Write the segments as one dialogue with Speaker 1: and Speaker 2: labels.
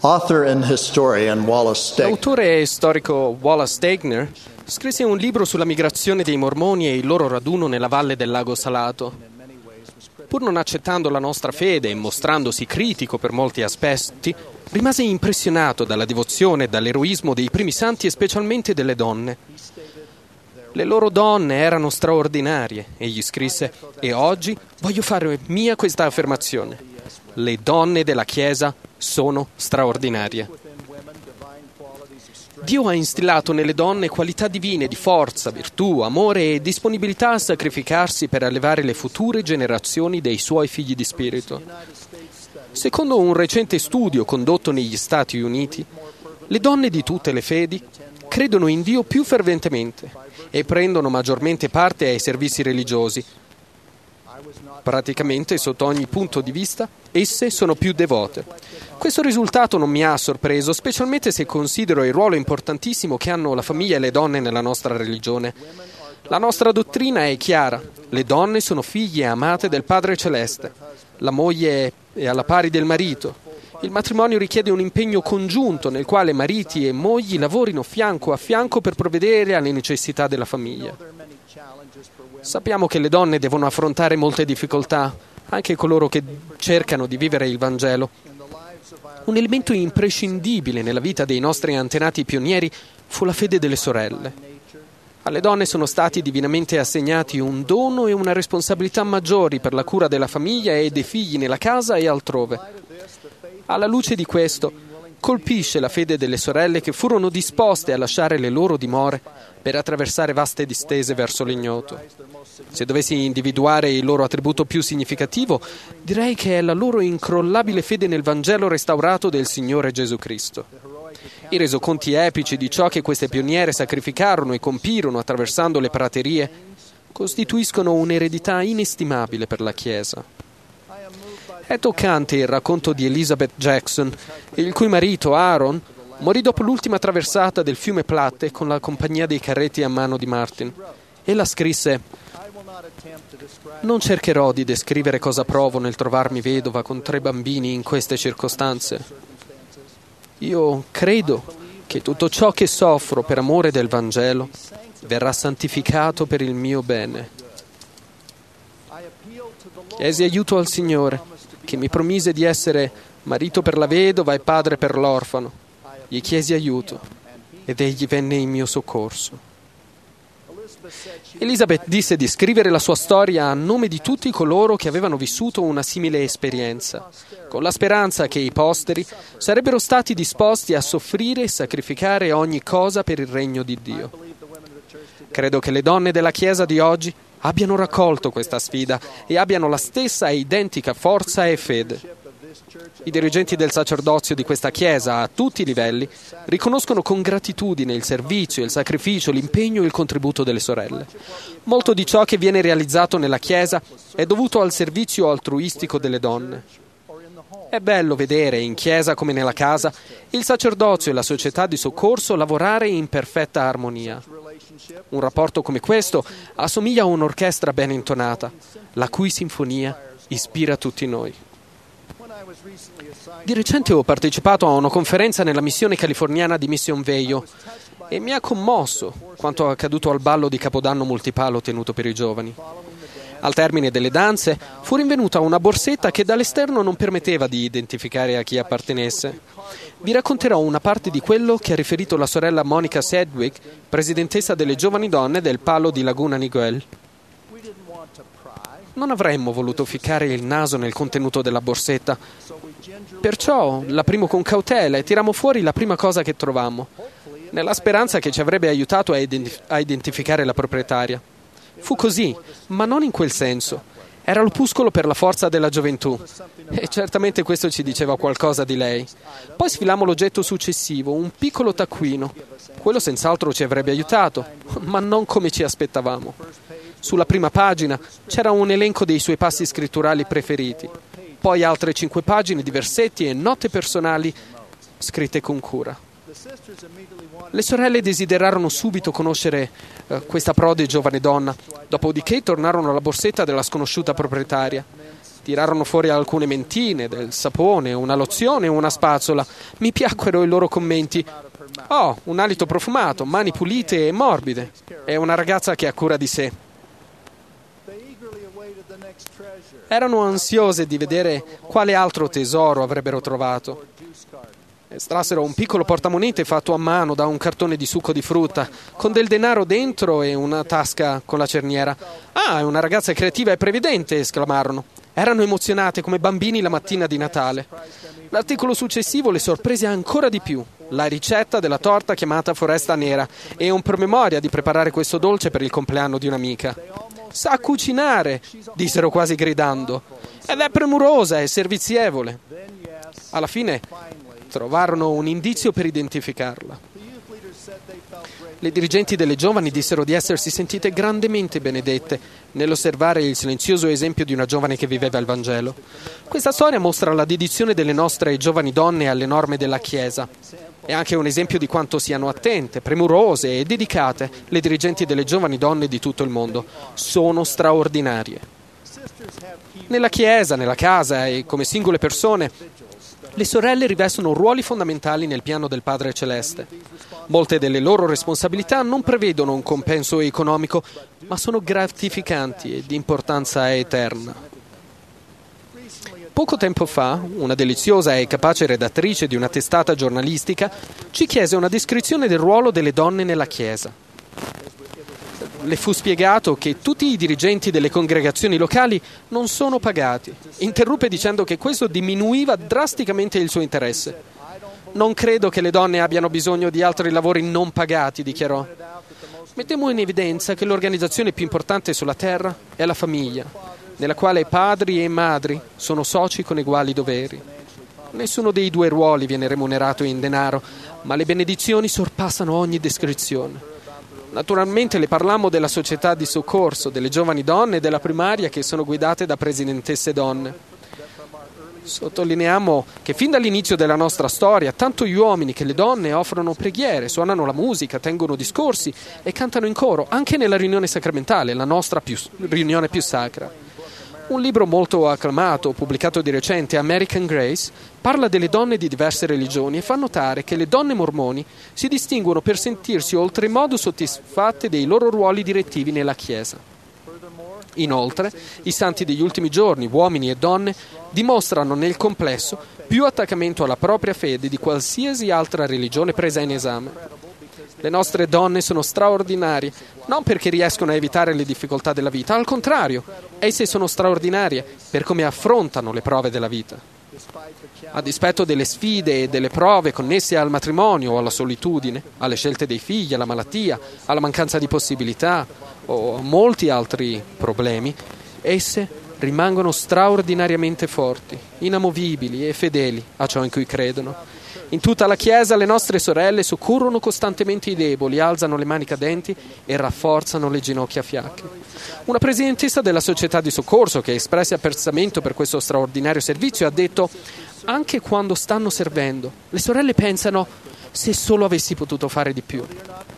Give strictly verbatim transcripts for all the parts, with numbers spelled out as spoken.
Speaker 1: Author and historian Wallace Stegner.
Speaker 2: L'autore e storico Wallace Stegner scrisse un libro sulla migrazione dei Mormoni e il loro raduno nella valle del Lago Salato. Pur non accettando la nostra fede e mostrandosi critico per molti aspetti, rimase impressionato dalla devozione e dall'eroismo dei primi santi e specialmente delle donne. Le loro donne erano straordinarie, egli scrisse, e oggi voglio fare mia questa affermazione. Le donne della Chiesa sono straordinarie. Dio ha instillato nelle donne qualità divine di forza, virtù, amore e disponibilità a sacrificarsi per allevare le future generazioni dei suoi figli di spirito. Secondo un recente studio condotto negli Stati Uniti, le donne di tutte le fedi credono in Dio più ferventemente e prendono maggiormente parte ai servizi religiosi. Praticamente, sotto ogni punto di vista, esse sono più devote. Questo risultato non mi ha sorpreso, specialmente se considero il ruolo importantissimo che hanno la famiglia e le donne nella nostra religione. La nostra dottrina è chiara: le donne sono figlie amate del Padre Celeste. La moglie è alla pari del marito. Il matrimonio richiede un impegno congiunto nel quale mariti e mogli lavorino fianco a fianco per provvedere alle necessità della famiglia. Sappiamo che le donne devono affrontare molte difficoltà, anche coloro che cercano di vivere il Vangelo. Un elemento imprescindibile nella vita dei nostri antenati pionieri fu la fede delle sorelle. Alle donne sono stati divinamente assegnati un dono e una responsabilità maggiori per la cura della famiglia e dei figli nella casa e altrove. Alla luce di questo, colpisce la fede delle sorelle che furono disposte a lasciare le loro dimore per attraversare vaste distese verso l'ignoto. Se dovessi individuare il loro attributo più significativo, direi che è la loro incrollabile fede nel Vangelo restaurato del Signore Gesù Cristo. I resoconti epici di ciò che queste pioniere sacrificarono e compirono attraversando le praterie costituiscono un'eredità inestimabile per la Chiesa. È toccante il racconto di Elizabeth Jackson, il cui marito Aaron morì dopo l'ultima traversata del fiume Platte con la compagnia dei carretti a mano di Martin. Ella scrisse: «Non cercherò di descrivere cosa provo nel trovarmi vedova con tre bambini in queste circostanze. Io credo che tutto ciò che soffro per amore del Vangelo verrà santificato per il mio bene. Chiesi aiuto al Signore, che mi promise di essere marito per la vedova e padre per l'orfano. Gli chiesi aiuto ed egli venne in mio soccorso». Elizabeth disse di scrivere la sua storia a nome di tutti coloro che avevano vissuto una simile esperienza, con la speranza che i posteri sarebbero stati disposti a soffrire e sacrificare ogni cosa per il regno di Dio. Credo che le donne della Chiesa di oggi abbiano raccolto questa sfida e abbiano la stessa e identica forza e fede. I dirigenti del sacerdozio di questa Chiesa, a tutti i livelli, riconoscono con gratitudine il servizio, il sacrificio, l'impegno e il contributo delle sorelle. Molto di ciò che viene realizzato nella Chiesa è dovuto al servizio altruistico delle donne. È bello vedere, in Chiesa come nella casa, il sacerdozio e la società di soccorso lavorare in perfetta armonia. Un rapporto come questo assomiglia a un'orchestra ben intonata, la cui sinfonia ispira tutti noi. Di recente ho partecipato a una conferenza nella missione californiana di Mission Viejo e mi ha commosso quanto accaduto al ballo di Capodanno multipalo tenuto per i giovani. Al termine delle danze fu rinvenuta una borsetta che dall'esterno non permetteva di identificare a chi appartenesse. Vi racconterò una parte di quello che ha riferito la sorella Monica Sedgwick, presidentessa delle giovani donne del Palo di Laguna Niguel. Non avremmo voluto ficcare il naso nel contenuto della borsetta, perciò l'aprimo con cautela e tirammo fuori la prima cosa che trovammo, nella speranza che ci avrebbe aiutato a, identif- a identificare la proprietaria. Fu così, ma non in quel senso. Era l'opuscolo per la forza della gioventù, e certamente questo ci diceva qualcosa di lei. Poi sfilammo l'oggetto successivo, un piccolo taccuino. Quello senz'altro ci avrebbe aiutato, ma non come ci aspettavamo. Sulla prima pagina c'era un elenco dei suoi passi scritturali preferiti, poi altre cinque pagine di versetti e note personali scritte con cura. Le sorelle desiderarono subito conoscere eh, questa prode giovane donna, dopodiché tornarono alla borsetta della sconosciuta proprietaria. Tirarono fuori alcune mentine, del sapone, una lozione e una spazzola. Mi piacquero i loro commenti. Oh, un alito profumato, mani pulite e morbide. È una ragazza che ha cura di sé. Erano ansiose di vedere quale altro tesoro avrebbero trovato. Estrassero un piccolo portamonete fatto a mano da un cartone di succo di frutta, con del denaro dentro e una tasca con la cerniera. «Ah, è una ragazza creativa e previdente!» esclamarono. Erano emozionate come bambini la mattina di Natale. L'articolo successivo le sorprese ancora di più. La ricetta della torta chiamata Foresta Nera e un promemoria di preparare questo dolce per il compleanno di un'amica. «Sa cucinare!» dissero quasi gridando. «Ed è premurosa e servizievole!» Alla fine trovarono un indizio per identificarla. Le dirigenti delle giovani dissero di essersi sentite grandemente benedette nell'osservare il silenzioso esempio di una giovane che viveva il Vangelo. Questa storia mostra la dedizione delle nostre giovani donne alle norme della Chiesa. È anche un esempio di quanto siano attente, premurose e dedicate le dirigenti delle giovani donne di tutto il mondo. Sono straordinarie. Nella Chiesa, nella casa e come singole persone, le sorelle rivestono ruoli fondamentali nel piano del Padre Celeste. Molte delle loro responsabilità non prevedono un compenso economico, ma sono gratificanti e di importanza eterna. Poco tempo fa, una deliziosa e capace redattrice di una testata giornalistica ci chiese una descrizione del ruolo delle donne nella Chiesa. Le fu spiegato che tutti i dirigenti delle congregazioni locali non sono pagati. Interruppe dicendo che questo diminuiva drasticamente il suo interesse. «Non credo che le donne abbiano bisogno di altri lavori non pagati», dichiarò. Mettemmo in evidenza che l'organizzazione più importante sulla terra è la famiglia, nella quale padri e madri sono soci con uguali doveri. Nessuno dei due ruoli viene remunerato in denaro, ma le benedizioni sorpassano ogni descrizione. Naturalmente le parlammo della società di soccorso, delle giovani donne e della primaria che sono guidate da presidentesse donne. Sottolineiamo che fin dall'inizio della nostra storia, tanto gli uomini che le donne offrono preghiere, suonano la musica, tengono discorsi e cantano in coro, anche nella riunione sacramentale, la nostra più, riunione più sacra. Un libro molto acclamato, pubblicato di recente, American Grace, parla delle donne di diverse religioni e fa notare che le donne mormoni si distinguono per sentirsi oltremodo soddisfatte dei loro ruoli direttivi nella Chiesa. Inoltre, i santi degli ultimi giorni, uomini e donne, dimostrano nel complesso più attaccamento alla propria fede di qualsiasi altra religione presa in esame. Le nostre donne sono straordinarie, non perché riescono a evitare le difficoltà della vita, al contrario, esse sono straordinarie per come affrontano le prove della vita. A dispetto delle sfide e delle prove connesse al matrimonio o alla solitudine, alle scelte dei figli, alla malattia, alla mancanza di possibilità o a molti altri problemi, esse rimangono straordinariamente forti, inamovibili e fedeli a ciò in cui credono. In tutta la Chiesa le nostre sorelle soccorrono costantemente i deboli, alzano le mani cadenti e rafforzano le ginocchia fiacche. Una presidentessa della società di soccorso che espresse apprezzamento per questo straordinario servizio ha detto: «Anche quando stanno servendo, le sorelle pensano: se solo avessi potuto fare di più».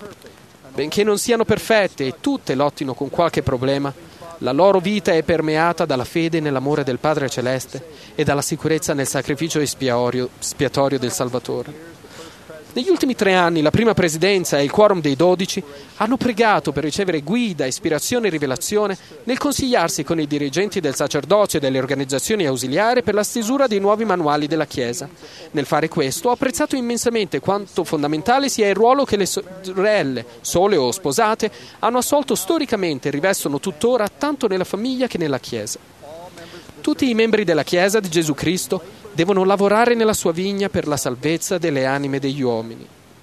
Speaker 2: Benché non siano perfette e tutte lottino con qualche problema, la loro vita è permeata dalla fede nell'amore del Padre Celeste e dalla sicurezza nel sacrificio espiatorio, espiatorio del Salvatore. Negli ultimi tre anni la prima presidenza e il quorum dei dodici hanno pregato per ricevere guida, ispirazione e rivelazione nel consigliarsi con i dirigenti del sacerdozio e delle organizzazioni ausiliari per la stesura dei nuovi manuali della Chiesa. Nel fare questo ho apprezzato immensamente quanto fondamentale sia il ruolo che le sorelle, sole o sposate, hanno assolto storicamente e rivestono tuttora tanto nella famiglia che nella Chiesa. Tutti i membri della Chiesa di Gesù Cristo devono lavorare nella sua vigna per la salvezza delle anime degli uomini.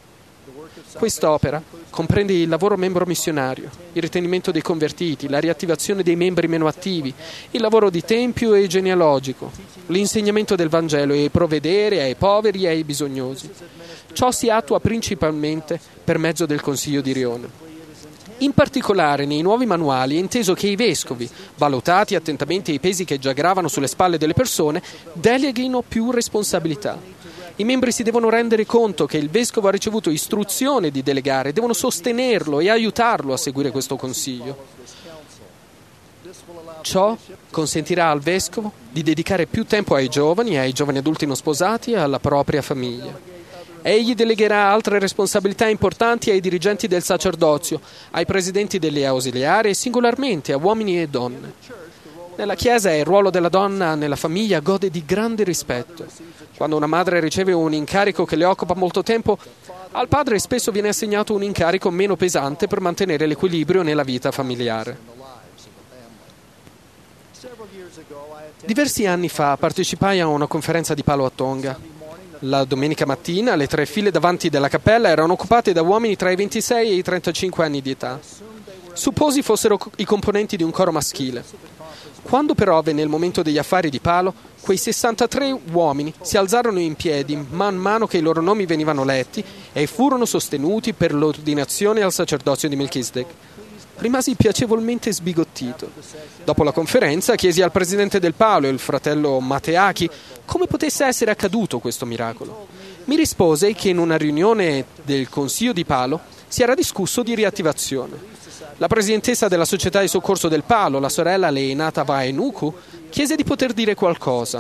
Speaker 2: Quest'opera comprende il lavoro membro missionario, il ritenimento dei convertiti, la riattivazione dei membri meno attivi, il lavoro di tempio e genealogico, l'insegnamento del Vangelo e provvedere ai poveri e ai bisognosi. Ciò si attua principalmente per mezzo del Consiglio di Rione. In particolare nei nuovi manuali è inteso che i vescovi, valutati attentamente i pesi che già gravano sulle spalle delle persone, deleghino più responsabilità. I membri si devono rendere conto che il vescovo ha ricevuto istruzione di delegare, devono sostenerlo e aiutarlo a seguire questo consiglio. Ciò consentirà al vescovo di dedicare più tempo ai giovani, ai giovani adulti non sposati e alla propria famiglia. Egli delegherà altre responsabilità importanti ai dirigenti del sacerdozio, ai presidenti delle ausiliari e singolarmente a uomini e donne. Nella Chiesa il ruolo della donna nella famiglia gode di grande rispetto. Quando una madre riceve un incarico che le occupa molto tempo, al padre spesso viene assegnato un incarico meno pesante per mantenere l'equilibrio nella vita familiare. Diversi anni fa partecipai a una conferenza di Palo a Tonga. La domenica mattina le tre file davanti della cappella erano occupate da uomini tra i ventisei e i trentacinque anni di età. Supposi fossero i componenti di un coro maschile. Quando però venne il momento degli affari di Palo, quei sessantatré uomini si alzarono in piedi man mano che i loro nomi venivano letti e furono sostenuti per l'ordinazione al sacerdozio di Melchizedek. Rimasi piacevolmente sbigottito. Dopo la conferenza chiesi al presidente del Palo, il fratello Mateaki, come potesse essere accaduto questo miracolo. Mi rispose che in una riunione del Consiglio di Palo si era discusso di riattivazione. La presidentessa della società di soccorso del Palo, la sorella Leinata Vaenuku, chiese di poter dire qualcosa.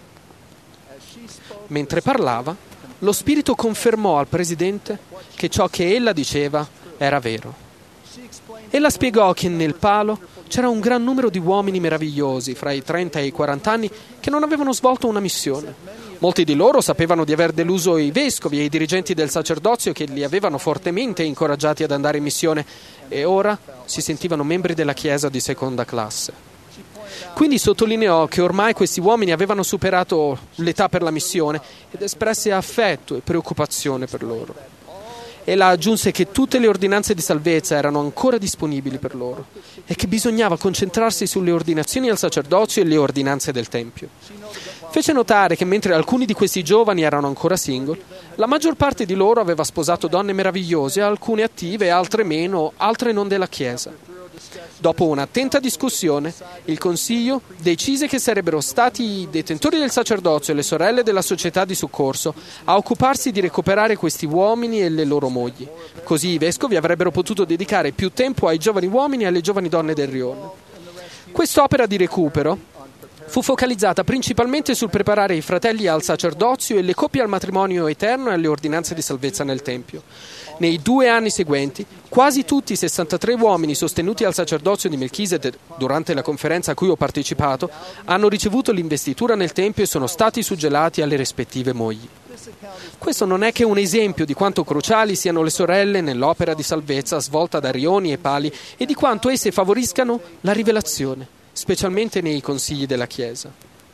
Speaker 2: Mentre parlava, lo spirito confermò al presidente che ciò che ella diceva era vero. Ella spiegò che nel Palo c'era un gran numero di uomini meravigliosi, fra i trenta e i quaranta anni, che non avevano svolto una missione. Molti di loro sapevano di aver deluso i vescovi e i dirigenti del sacerdozio che li avevano fortemente incoraggiati ad andare in missione e ora si sentivano membri della Chiesa di seconda classe. Quindi sottolineò che ormai questi uomini avevano superato l'età per la missione ed espresse affetto e preoccupazione per loro. Ella aggiunse che tutte le ordinanze di salvezza erano ancora disponibili per loro e che bisognava concentrarsi sulle ordinazioni al sacerdozio e le ordinanze del Tempio. Fece notare che mentre alcuni di questi giovani erano ancora single, la maggior parte di loro aveva sposato donne meravigliose, alcune attive, altre meno, altre non della Chiesa. Dopo un'attenta discussione, il Consiglio decise che sarebbero stati i detentori del sacerdozio e le sorelle della società di soccorso a occuparsi di recuperare questi uomini e le loro mogli. Così i vescovi avrebbero potuto dedicare più tempo ai giovani uomini e alle giovani donne del rione. Quest'opera di recupero fu focalizzata principalmente sul preparare i fratelli al sacerdozio e le coppie al matrimonio eterno e alle ordinanze di salvezza nel Tempio. Nei due anni seguenti, quasi tutti i sessantatré uomini sostenuti al sacerdozio di Melchizedek durante la conferenza a cui ho partecipato hanno ricevuto l'investitura nel Tempio e sono stati suggellati alle rispettive mogli. Questo non è che un esempio di quanto cruciali siano le sorelle nell'opera di salvezza svolta da Rioni e Pali e di quanto esse favoriscano la rivelazione, specialmente nei consigli della Chiesa.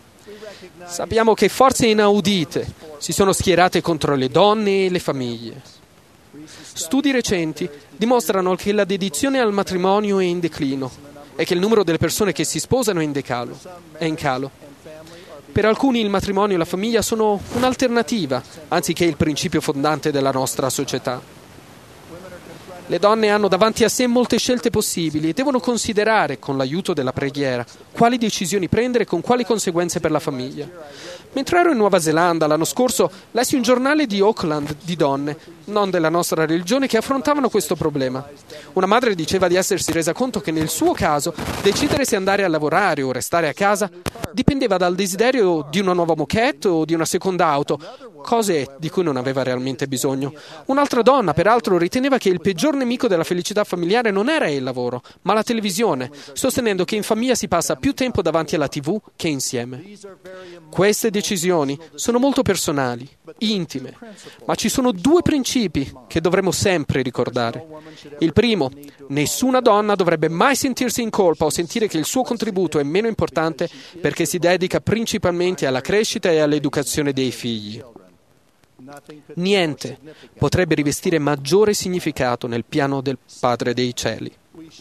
Speaker 2: Sappiamo che forze inaudite si sono schierate contro le donne e le famiglie. Studi recenti dimostrano che la dedizione al matrimonio è in declino e che il numero delle persone che si sposano è in decalo, è in calo. Per alcuni il matrimonio e la famiglia sono un'alternativa, anziché il principio fondante della nostra società. Le donne hanno davanti a sé molte scelte possibili e devono considerare, con l'aiuto della preghiera, quali decisioni prendere e con quali conseguenze per la famiglia. Mentre ero in Nuova Zelanda l'anno scorso, lessi un giornale di Auckland di donne, non della nostra religione, che affrontavano questo problema. Una madre diceva di essersi resa conto che nel suo caso decidere se andare a lavorare o restare a casa dipendeva dal desiderio di una nuova moquette o di una seconda auto, cose di cui non aveva realmente bisogno. Un'altra donna, peraltro, riteneva che il peggior nemico della felicità familiare non era il lavoro, ma la televisione, sostenendo che in famiglia si passa più tempo davanti alla tivù che insieme. Queste decisioni sono molto personali, intime, ma ci sono due principi che dovremmo sempre ricordare. Il primo, nessuna donna dovrebbe mai sentirsi in colpa o sentire che il suo contributo è meno importante perché si dedica principalmente alla crescita e all'educazione dei figli. Niente potrebbe rivestire maggiore significato nel piano del Padre dei Cieli.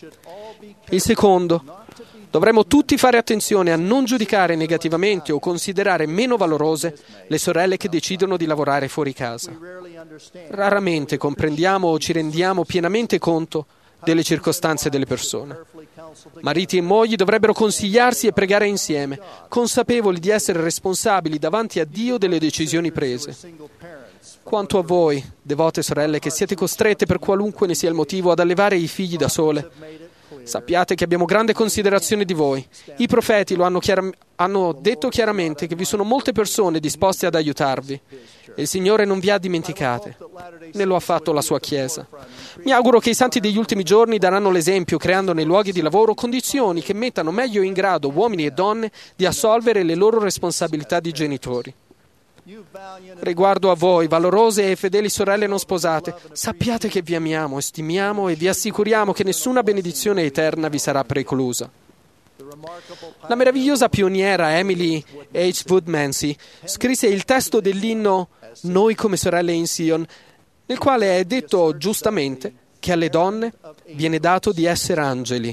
Speaker 2: Il secondo, dovremmo tutti fare attenzione a non giudicare negativamente o considerare meno valorose le sorelle che decidono di lavorare fuori casa. Raramente comprendiamo o ci rendiamo pienamente conto delle circostanze delle persone. Mariti e mogli dovrebbero consigliarsi e pregare insieme, consapevoli di essere responsabili davanti a Dio delle decisioni prese. Quanto a voi, devote sorelle, che siete costrette per qualunque ne sia il motivo ad allevare i figli da sole, Sappiate che abbiamo grande considerazione di voi. I profeti lo hanno, chiar- hanno detto chiaramente che vi sono molte persone disposte ad aiutarvi. E il Signore non vi ha dimenticate, né lo ha fatto la sua Chiesa. Mi auguro che i santi degli ultimi giorni daranno l'esempio, creando nei luoghi di lavoro condizioni che mettano meglio in grado uomini e donne di assolvere le loro responsabilità di genitori. Riguardo a voi, valorose e fedeli sorelle non sposate, sappiate che vi amiamo, stimiamo e vi assicuriamo che nessuna benedizione eterna vi sarà preclusa. La meravigliosa pioniera Emily H. Woodmansey scrisse il testo dell'inno Noi come sorelle in Sion, nel quale è detto giustamente che alle donne viene dato di essere angeli.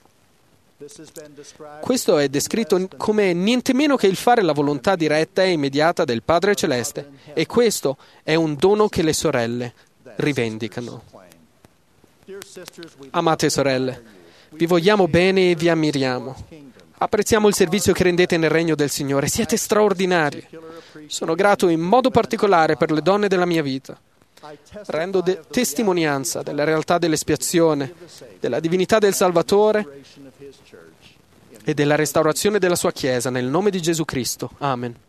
Speaker 2: Questo è descritto come niente meno che il fare la volontà diretta e immediata del Padre Celeste, e questo è un dono che le sorelle rivendicano. Amate sorelle, vi vogliamo bene e vi ammiriamo. Apprezziamo il servizio che rendete nel regno del Signore, siete straordinari. Sono grato in modo particolare per le donne della mia vita. Rendo de- testimonianza della realtà dell'espiazione, della divinità del Salvatore e della restaurazione della sua Chiesa, nel nome di Gesù Cristo. Amen.